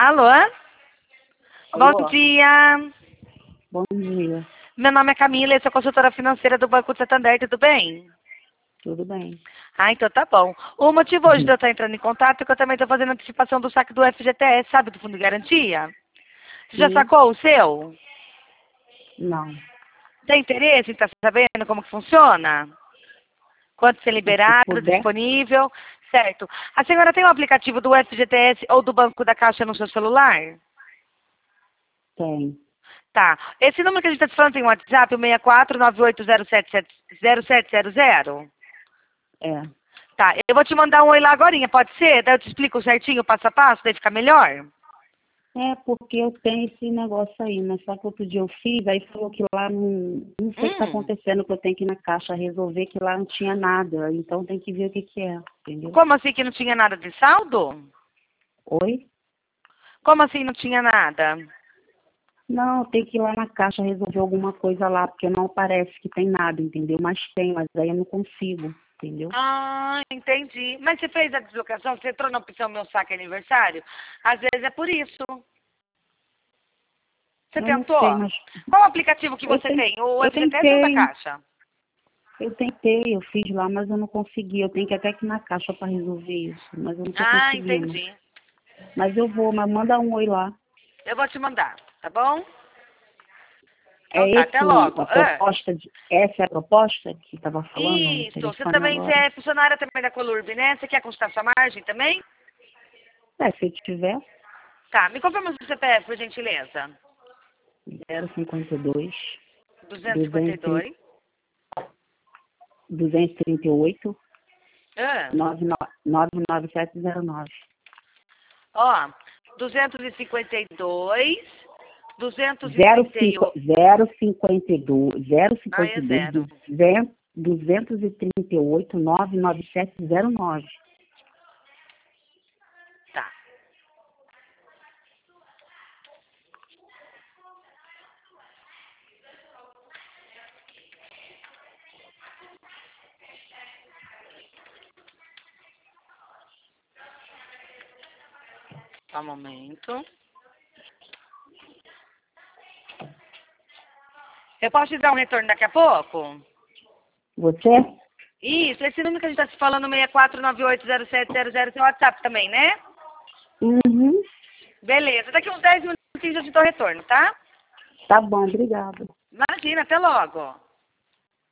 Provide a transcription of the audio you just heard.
Alô? Bom Alô? dia. Bom dia. Meu nome é Camila, eu sou consultora financeira do Banco Santander, tudo bem? Tudo bem? Ah, então tá bom. O motivo hoje de Uhum. eu estar entrando em contato é que eu também estou fazendo antecipação do saque do FGTS, sabe, do Fundo de Garantia? Você já Sim? sacou o seu? Não. Tem interesse em estar sabendo como que funciona? Quanto ser Se liberado, puder, disponível? Certo. A senhora tem o aplicativo do FGTS ou do Banco da Caixa no seu celular? tem. Tá. Esse número que a gente está falando tem um WhatsApp, o 64980700? É. Tá, eu vou te mandar um oi lá agorinha, pode ser? Daí eu te explico certinho, passo a passo, daí fica melhor? É porque eu tenho esse negócio aí, mas só que outro dia eu fiz, aí falou que lá não sei o que está Hum, acontecendo, que eu tenho que ir na caixa resolver que lá não tinha nada. Então tem que ver o que que é, entendeu? como assim que não tinha nada de saldo? Oi? Como assim não tinha nada? Não, tem que ir lá na caixa resolver alguma coisa lá, porque não parece que tem nada, entendeu? Mas tem, mas aí eu não consigo, entendeu? Ah, entendi. Mas você fez a deslocação? Você entrou na opção Meu Saque Aniversário? Às vezes é por isso. Você Eu não tentou? sei, mas Qual o aplicativo que eu, você tem? O eu FGTS ou da tentei. Caixa? Eu fiz lá, mas eu não consegui. Eu tenho que ir até aqui na caixa para resolver isso, mas eu não estou Ah, conseguindo. entendi. Mas eu vou, mas manda um oi lá. Eu vou te mandar, tá bom? Então É tá, até esse logo. a proposta essa é a proposta que estava falando no Isso. Você telefone também você agora? é funcionária também da Colurb, né? Você quer consultar sua margem também? É, se tiver, Tá, me confirma o seu CPF, por gentileza. 052 200 252. 238 Ah, 99709. ó, 252, 05 238. 052 Ah, é 052 zero. 238 99709. Tá. Só um momento. Eu posso te dar um retorno daqui a pouco? Você? Isso, esse número que a gente tá se falando, 64980700, é o WhatsApp também, né? Uhum. Beleza, daqui uns 10 minutinhos eu te dou retorno, tá? Tá bom, obrigada. Imagina, até logo.